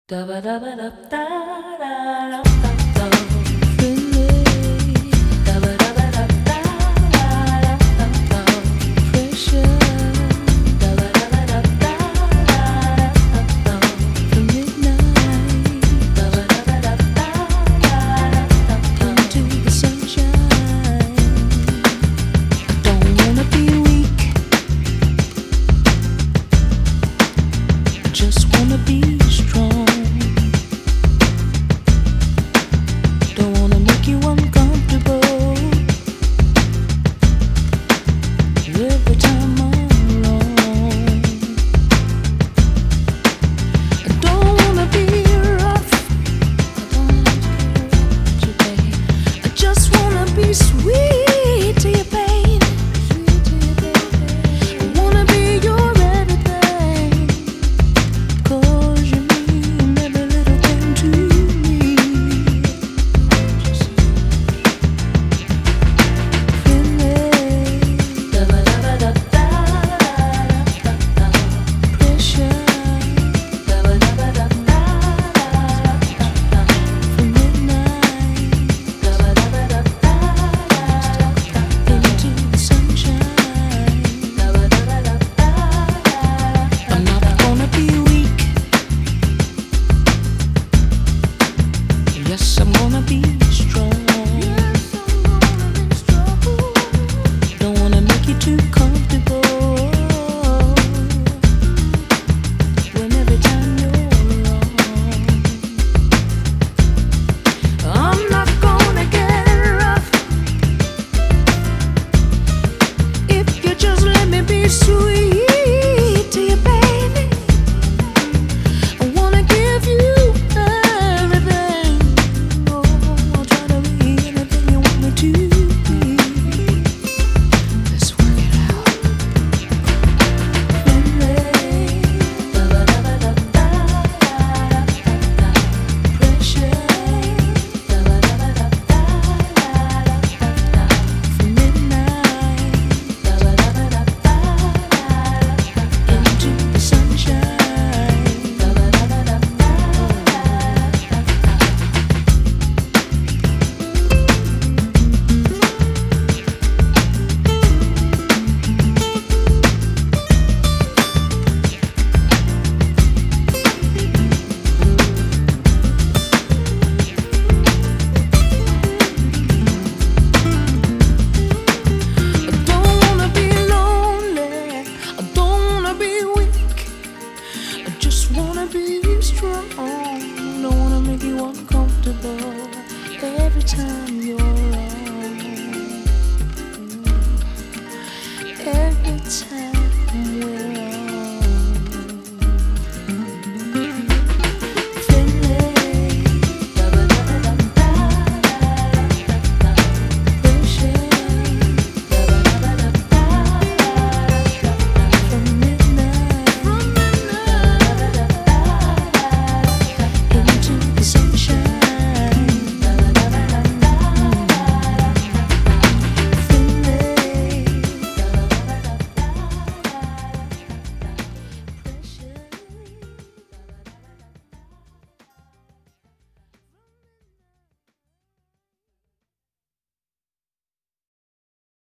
Da ba da ba da da da da da da. Friendly. Da ba da ba da da da da da. Pressure. Da ba da ba da da da da da. From midnight. Da ba da ba da da da da. Into the sunshine. Don't wanna be weak. Just wanna be strong. You uncomfortable every time I'm wrong. I don't wanna be rough. I don't wanna be today. I just wanna be sweet to your pain. I wanna be your everything. 'Cause you mean every little thing to me. Yes, I'm gonna be strong. Don't wanna make you too comfortable. When every time you're wrong, I'm not gonna get rough. If you just let me be sweet to you, baby. I wanna give you everything. I'll try to be anything you want me to be. Let's work it out. Friendly. Da ba da ba da da da da. Pressure. Da ba da ba da da da da. From midnight. Da ba da ba da da da. Into the sunshine. Da ba da ba da da da. I don't wanna be lonely. I don't wanna be weak. I just wanna be strong. Don't wanna make you uncomfortable every time you're